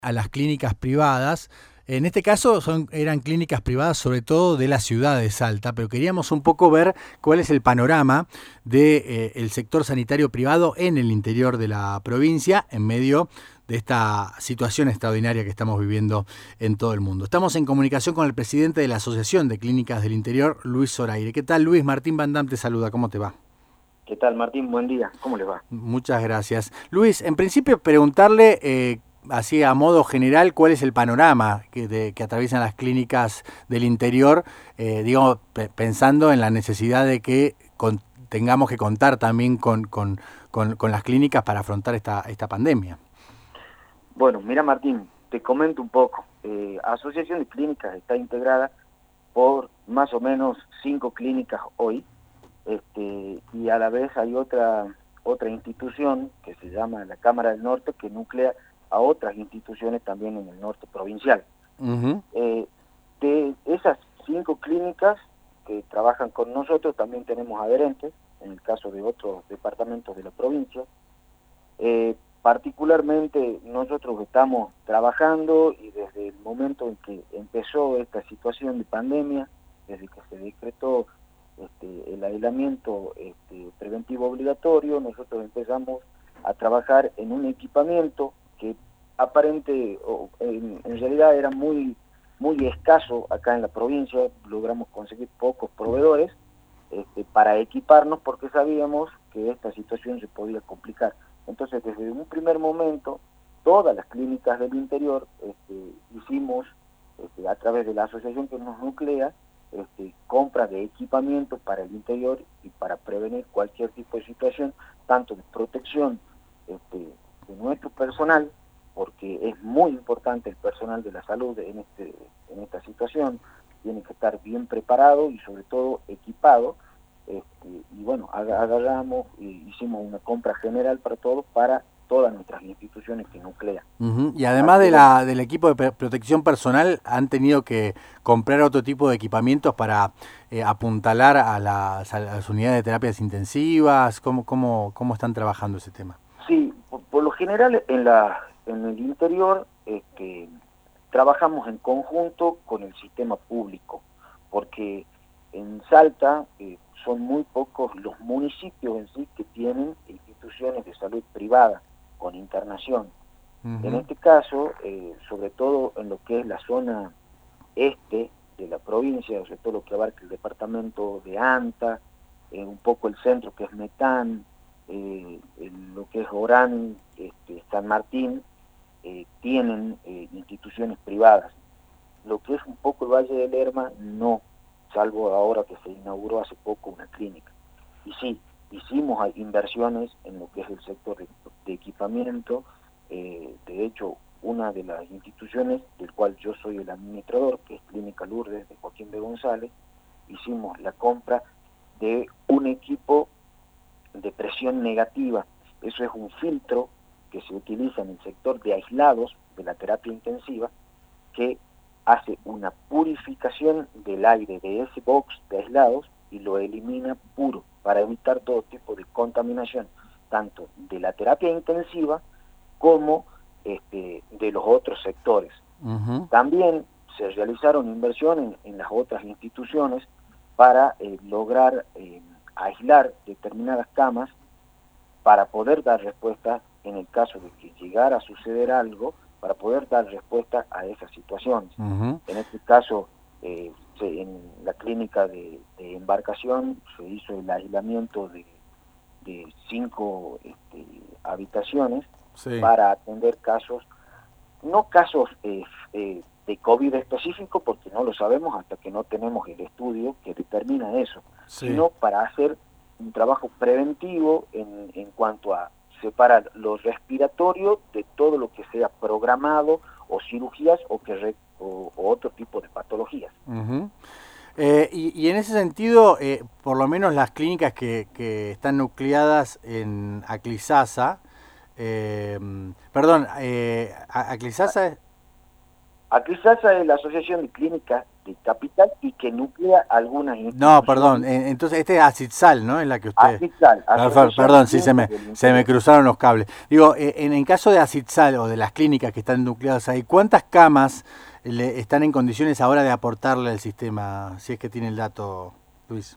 a las clínicas privadas. En este caso eran clínicas privadas sobre todo de la ciudad de Salta, pero queríamos un poco ver cuál es el panorama del sector sanitario privado en el interior de la provincia en medio de esta situación extraordinaria que estamos viviendo en todo el mundo. Estamos en comunicación con el presidente de la Asociación de Clínicas del Interior, Luis Zoraire. ¿Qué tal, Luis? Martín Van Dam te saluda. ¿Cómo te va? ¿Qué tal, Martín? Buen día. ¿Cómo les va? Muchas gracias. Luis, en principio preguntarle, así a modo general, cuál es el panorama que atraviesan las clínicas del interior, digamos, pensando en la necesidad de que tengamos que contar también con las clínicas para afrontar esta pandemia. Bueno, mira, Martín, te comento un poco. Asociación de Clínicas está integrada por más o menos 5 clínicas hoy, y a la vez hay otra institución que se llama la Cámara del Norte, que nuclea a otras instituciones también en el norte provincial. Uh-huh. De esas 5 clínicas que trabajan con nosotros, también tenemos adherentes, en el caso de otros departamentos de la provincia. Particularmente nosotros estamos trabajando, y desde el momento en que empezó esta situación de pandemia, desde que se decretó el aislamiento preventivo obligatorio, nosotros empezamos a trabajar en un equipamiento que en realidad era muy escaso acá en la provincia. Logramos conseguir pocos proveedores para equiparnos, porque sabíamos que esta situación se podía complicar. Entonces, desde un primer momento, todas las clínicas del interior hicimos, a través de la asociación que nos nuclea, compra de equipamiento para el interior y para prevenir cualquier tipo de situación, tanto de protección de nuestro personal, porque es muy importante el personal de la salud en esta situación. Tiene que estar bien preparado y sobre todo equipado. Y bueno, agarramos y hicimos una compra general para todas nuestras instituciones que nuclean. Uh-huh. Y además del equipo de protección personal, ¿han tenido que comprar otro tipo de equipamientos para apuntalar a las unidades de terapias intensivas? ¿Cómo están trabajando ese tema? Sí, por lo general en el interior trabajamos en conjunto con el sistema público, porque en Salta son muy pocos los municipios en sí que tienen instituciones de salud privada con internación. Uh-huh. En este caso, sobre todo en lo que es la zona este de la provincia, sobre todo lo que abarca el departamento de Anta, un poco el centro que es Metán, lo que es Orán, San Martín, tienen instituciones privadas. Lo que es un poco el Valle de Lerma, no, salvo ahora que se inauguró hace poco una clínica. Y sí, hicimos inversiones en lo que es el sector de equipamiento. De hecho, una de las instituciones del cual yo soy el administrador, que es Clínica Lourdes de Joaquín B. González, hicimos la compra de un equipo de presión negativa. Eso es un filtro que se utiliza en el sector de aislados de la terapia intensiva, que hace una purificación del aire de ese box de aislados y lo elimina puro, para evitar todo tipo de contaminación, tanto de la terapia intensiva como de los otros sectores. Uh-huh. También se realizaron inversiones en las otras instituciones para lograr aislar determinadas camas para poder dar respuesta en el caso de que llegara a suceder algo, para poder dar respuesta a esas situaciones. Uh-huh. En este caso, en la clínica de embarcación se hizo el aislamiento de 5 habitaciones, sí, para atender casos, no casos de COVID específico, porque no lo sabemos hasta que no tenemos el estudio que determina eso, sí, sino para hacer un trabajo preventivo en cuanto a separar lo respiratorio de todo lo que sea programado o cirugías o otro tipo de patologías. Uh-huh. Y en ese sentido, por lo menos las clínicas que están nucleadas en Aclisasa, Aclisasa es la Asociación de Clínicas de capital y que nuclea algunas instituciones. No, perdón, entonces este es Asitzal, ¿no? En la que usted... Asitzal, Perdón, sí, se me cruzaron los cables. Digo, en el caso de Asitzal o de las clínicas que están nucleadas ahí, ¿cuántas camas están en condiciones ahora de aportarle al sistema? Si es que tiene el dato, Luis.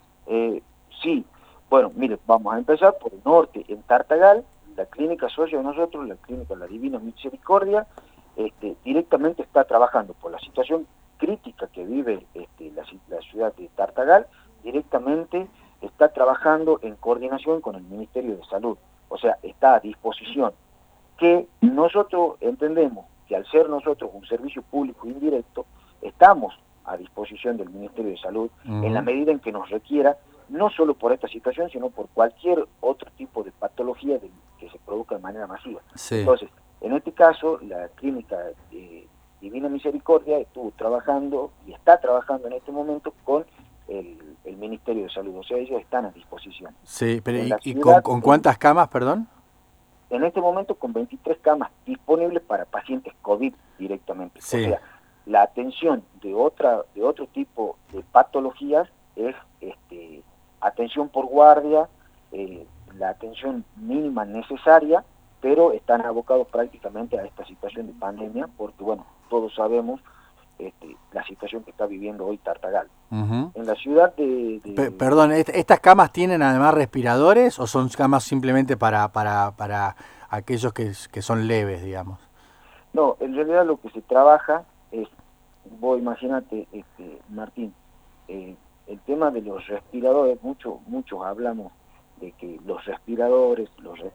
Sí, bueno, mire, vamos a empezar por el norte, en Tartagal, la clínica socia de nosotros, la clínica La Divina Misericordia, directamente está trabajando por la situación crítica que vive la ciudad de Tartagal, directamente está trabajando en coordinación con el Ministerio de Salud, o sea, está a disposición, que nosotros entendemos que al ser nosotros un servicio público indirecto, estamos a disposición del Ministerio de Salud en la medida en que nos requiera, no solo por esta situación, sino por cualquier otro tipo de patología que se produzca de manera masiva. Sí. Entonces, en este caso, la clínica Divina Misericordia estuvo trabajando y está trabajando en este momento con el Ministerio de Salud, o sea, ellos están a disposición. Sí, pero ¿y con cuántas camas, perdón? En este momento con 23 camas disponibles para pacientes COVID directamente. Sí. O sea, la atención de otro tipo de patologías es atención por guardia, la atención mínima necesaria, pero están abocados prácticamente a esta situación de pandemia, porque bueno, todos sabemos la situación que está viviendo hoy Tartagal. En la ciudad Perdón, ¿estas camas tienen además respiradores o son camas simplemente para aquellos que son leves, digamos? No, en realidad lo que se trabaja es, vos imagínate, Martín, el tema de los respiradores, muchos hablamos de que los respiradores,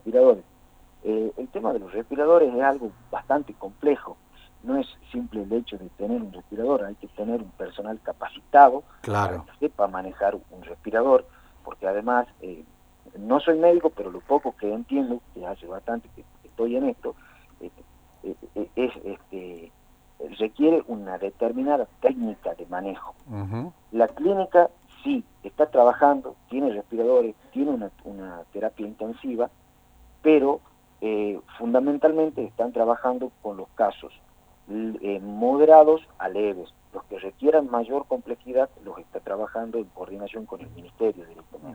el tema de los respiradores es algo bastante complejo. No es simple el hecho de tener un respirador, hay que tener un personal capacitado para que sepa manejar un respirador, porque además, no soy médico, pero lo poco que entiendo, que hace bastante que estoy en esto, requiere una determinada técnica de manejo. La clínica sí está trabajando, tiene respiradores, tiene una terapia intensiva, pero fundamentalmente están trabajando con los casos moderados a leves. Los que requieran mayor complejidad los está trabajando en coordinación con el Ministerio directamente.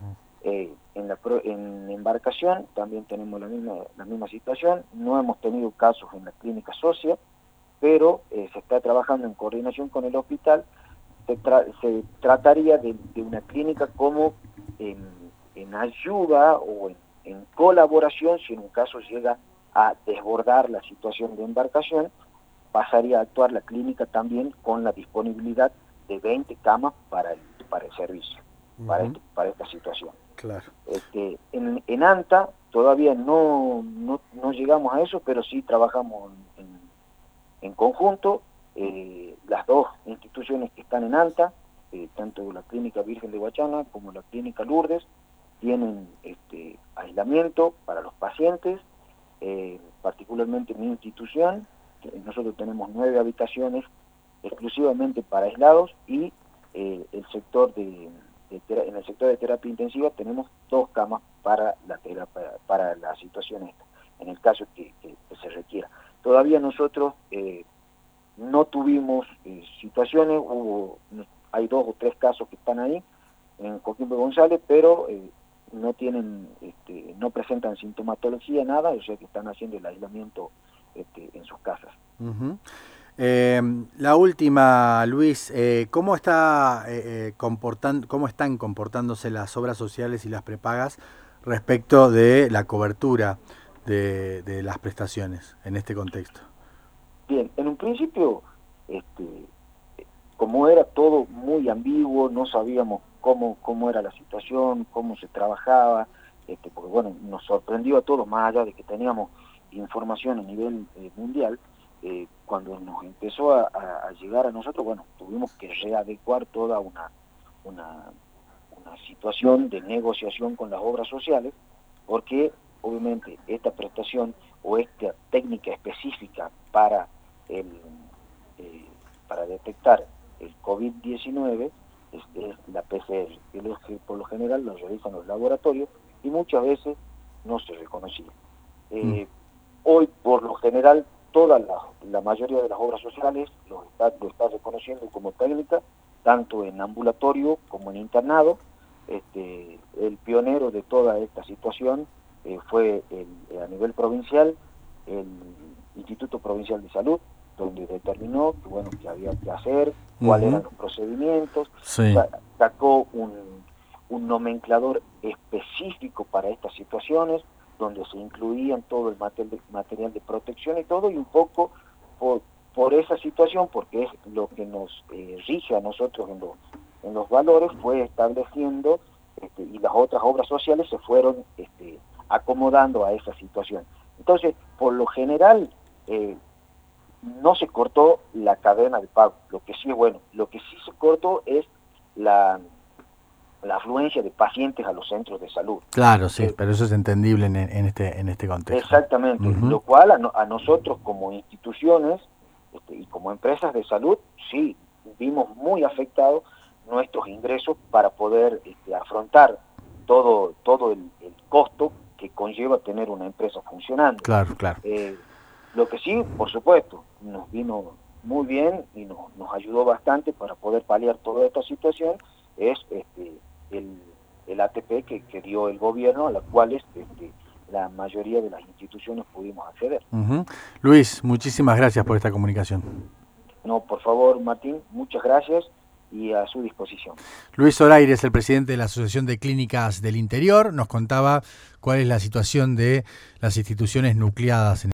En embarcación también tenemos la misma situación, no hemos tenido casos en la clínica socia, pero se está trabajando en coordinación con el hospital. Se trataría de una clínica como en ayuda o en colaboración, si en un caso llega a desbordar la situación de embarcación, pasaría a actuar la clínica también con la disponibilidad de 20 camas para el servicio, para esta situación. Claro. En ANTA todavía no llegamos a eso, pero sí trabajamos en conjunto. Las dos instituciones que están en ANTA, tanto la Clínica Virgen de Guachana como la Clínica Lourdes, tienen aislamiento para los pacientes, particularmente mi institución. Nosotros tenemos 9 habitaciones exclusivamente para aislados y en el sector de terapia intensiva tenemos 2 camas para para la situación esta, en el caso que se requiera. Todavía nosotros no tuvimos situaciones, hay 2 o 3 casos que están ahí en Coquimbo González, pero no presentan sintomatología, nada, o sea que están haciendo el aislamiento en sus casas. La última, Luis, ¿cómo están comportándose las obras sociales y las prepagas respecto de la cobertura de las prestaciones en este contexto? Bien, en un principio, como era todo muy ambiguo, no sabíamos cómo era la situación, cómo se trabajaba, porque bueno, nos sorprendió a todos, más allá de que teníamos información a nivel mundial, cuando nos empezó a llegar a nosotros, bueno, tuvimos que readecuar toda una situación de negociación con las obras sociales, porque obviamente esta prestación o esta técnica específica para detectar el COVID-19 es la PCR, que por lo general lo realizan los laboratorios y muchas veces no se reconocía. Hoy, por lo general, la mayoría de las obras sociales lo está reconociendo como técnica, tanto en ambulatorio como en internado. El pionero de toda esta situación fue a nivel provincial el Instituto Provincial de Salud, donde determinó que, bueno, que había que hacer, cuáles eran los procedimientos, sí. Sacó un nomenclador específico para estas situaciones, donde se incluían todo el material de protección y todo, y un poco por esa situación, porque es lo que nos rige a nosotros en los valores, fue estableciendo, y las otras obras sociales se fueron acomodando a esa situación. Entonces, por lo general, no se cortó la cadena de pago. Lo que sí se cortó es la afluencia de pacientes a los centros de salud. Claro, sí, pero eso es entendible en este contexto. Exactamente, lo cual a nosotros como instituciones y como empresas de salud, sí, vimos muy afectados nuestros ingresos para poder afrontar todo el costo que conlleva tener una empresa funcionando. Claro, claro. Lo que sí, por supuesto, nos vino muy bien y nos ayudó bastante para poder paliar toda esta situación, es el ATP que dio el gobierno, a la cual la mayoría de las instituciones pudimos acceder. Luis, muchísimas gracias por esta comunicación. No, por favor, Martín, muchas gracias y a su disposición. Luis Zoraire es el presidente de la Asociación de Clínicas del Interior, nos contaba cuál es la situación de las instituciones nucleadas en